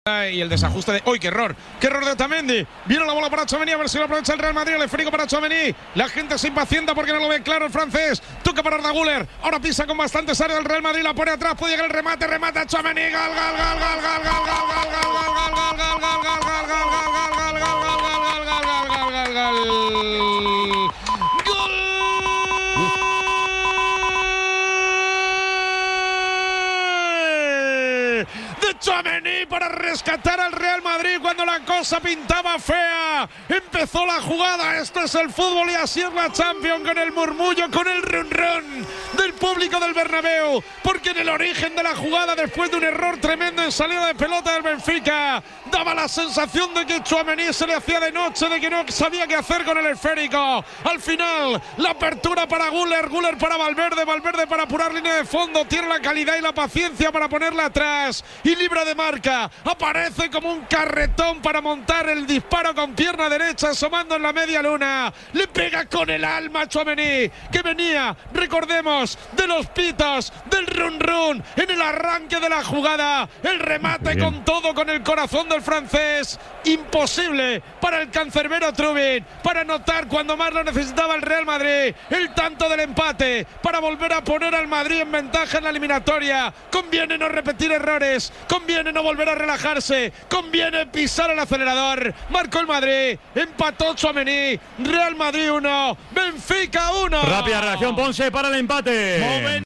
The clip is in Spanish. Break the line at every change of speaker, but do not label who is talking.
Y el desajuste de... ¡Uy, qué error! ¡Qué error de Otamendi! Viene la bola para Tchouaméni, a ver si lo aprovecha el Real Madrid. El esférico para Tchouaméni. La gente se impacienta porque no lo ve claro el francés. Toca para Arda Güler. Ahora pisa con bastantes áreas del Real Madrid. La pone atrás, puede llegar el remate. Remata Tchouaméni. Gol, gol, gol, gol, gol, gol, gol, gol, gol, gol. De Tchouaméni para rescatar al Real Madrid cuando la cosa pintaba fea. Empezó la jugada. Esto es el fútbol y así es la Champions, con el murmullo, con el run del público del Bernabéu, porque en el origen de la jugada, después de un error tremendo en salida de pelota del Benfica, daba la sensación de que Tchouaméni se le hacía de noche, de que no sabía qué hacer con el esférico. Al final, la apertura para Güler, Güler para Valverde, Valverde para apurar línea de fondo, tiene la calidad y la paciencia para ponerla atrás y libra de marca. Aparece como un carretón para montar el disparo con pierna derecha, asomando en la media luna. Le pega con el alma a Tchouaméni, que venía, recordemos, de los pitos, del run en el arranque de la jugada. El remate con todo, con el corazón del francés. Imposible para el cancerbero Trubin para anotar cuando más lo necesitaba el Real Madrid. El tanto del empate para volver a poner al Madrid en ventaja en la eliminatoria. Conviene no repetir errores, conviene no volver a relajarse, conviene pisar el acelerador. Marcó el Madrid, empató Tchouaméni. Real Madrid 1, Benfica 1.
Rápida reacción Ponce para el empate.